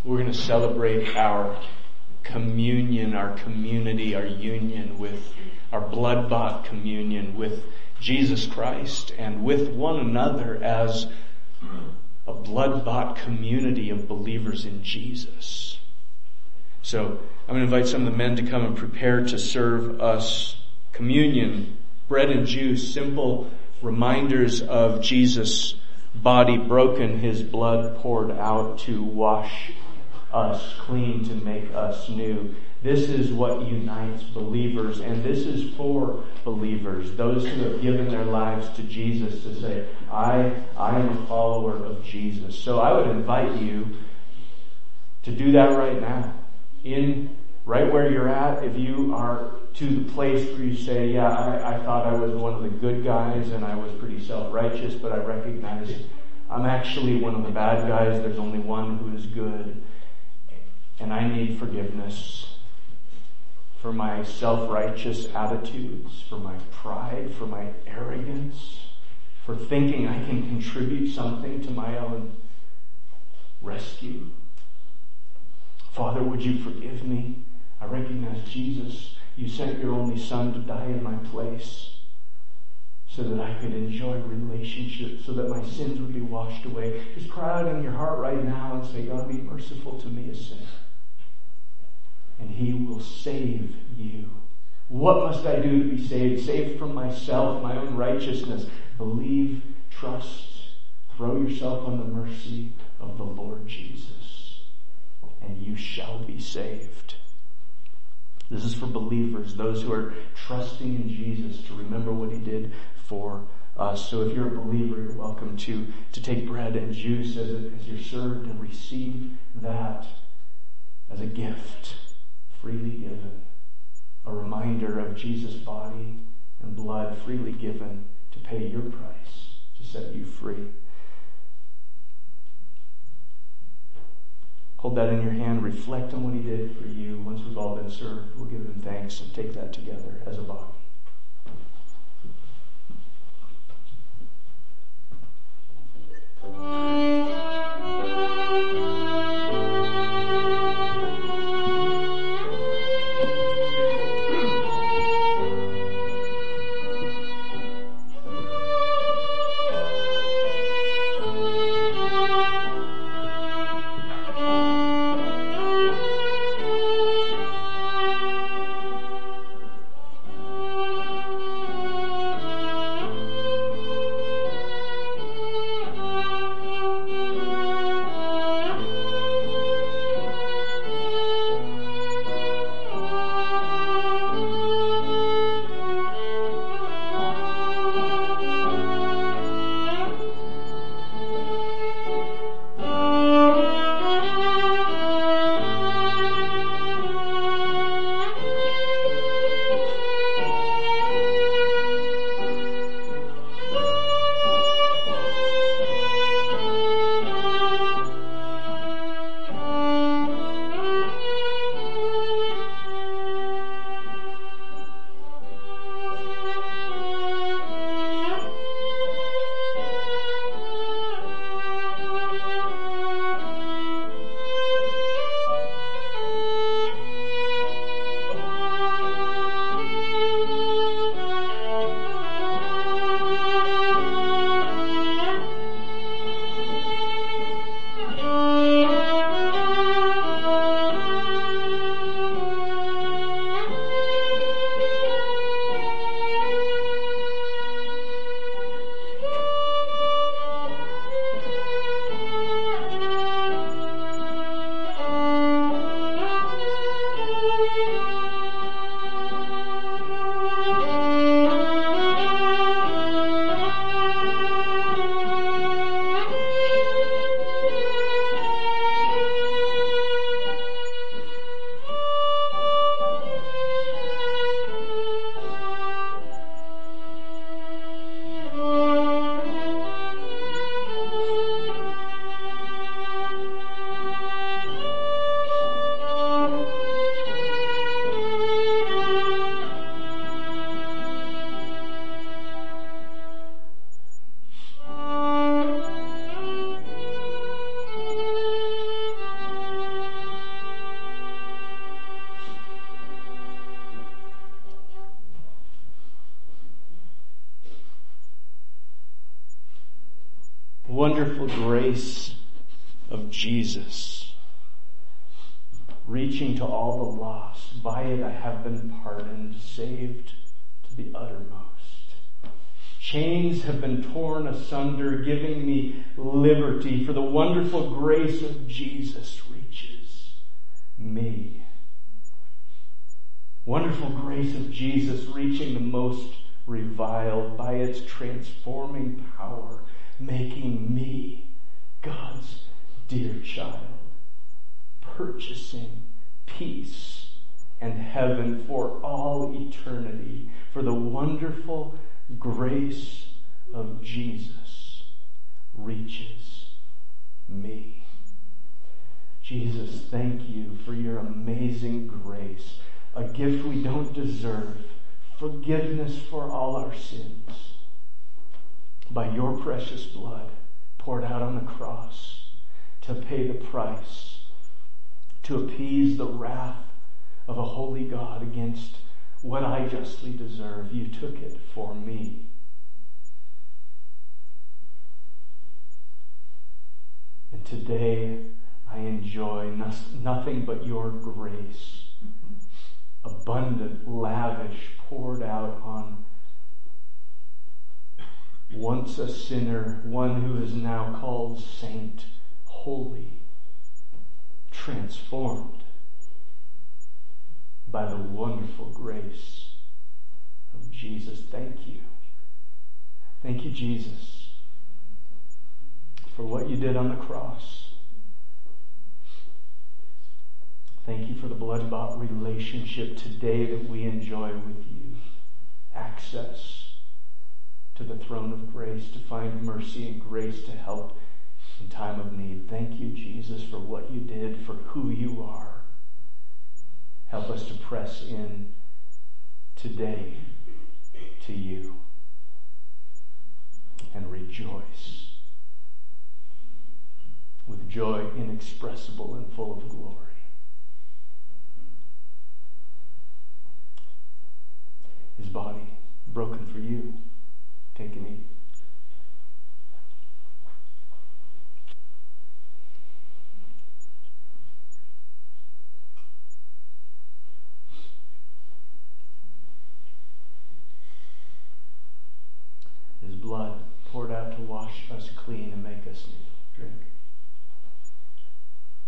we're going to celebrate our communion, our community, our union with our blood-bought communion with Jesus Christ and with one another as a blood-bought community of believers in Jesus. So I'm going to invite some of the men to come and prepare to serve us communion, bread and juice, simple reminders of Jesus' body broken, his blood poured out to wash us clean, to make us new. This is what unites believers, and this is for believers, those who have given their lives to Jesus, to say, I am a follower of Jesus. So I would invite you to do that right now. Right where you're at, if you are to the place where you say, I thought I was one of the good guys and I was pretty self-righteous, but I recognize I'm actually one of the bad guys. There's only one who is good. And I need forgiveness for my self-righteous attitudes, for my pride, for my arrogance, for thinking I can contribute something to my own rescue. Father, would you forgive me? I recognize, Jesus, you sent your only Son to die in my place so that I could enjoy relationships, so that my sins would be washed away. Just cry out in your heart right now and say, God, be merciful to me, a sinner. And he will save you. What must I do to be saved? Saved from myself, my own righteousness. Believe, trust, throw yourself on the mercy of the Lord Jesus, and you shall be saved. This is for believers, those who are trusting in Jesus to remember what he did for us. So if you're a believer, you're welcome to take bread and juice as you're served and receive that as a gift, freely given. A reminder of Jesus' body and blood freely given to pay your price, to set you free. Hold that in your hand. Reflect on what he did for you. Once we've all been served, we'll give him thanks and take that together as a body. wonderful grace of Jesus, reaching to all the lost. By it I have been pardoned, saved to the uttermost. Chains have been torn asunder, giving me liberty, for the wonderful grace of Jesus reaches me. Wonderful grace of Jesus reaching the most reviled, by its transforming power, making me God's dear child, purchasing peace and heaven for all eternity, for the wonderful grace of Jesus reaches me. Jesus, thank you for your amazing grace, a gift we don't deserve, forgiveness for all our sins, by your precious blood poured out on the cross to pay the price, to appease the wrath of a holy God against what I justly deserve. You took it for me. And today I enjoy nothing but your grace, abundant, lavish, poured out on once a sinner, one who is now called saint, holy, transformed by the wonderful grace of Jesus. Thank you. Thank you, Jesus, for what you did on the cross. Thank you for the blood-bought relationship today that we enjoy with you. Access to the throne of grace, to find mercy and grace to help in time of need. Thank you, Jesus, for what you did, for who you are. Help us to press in today to you and rejoice with joy inexpressible and full of glory. His body broken for you. Take and eat. His blood poured out to wash us clean and make us new. Drink.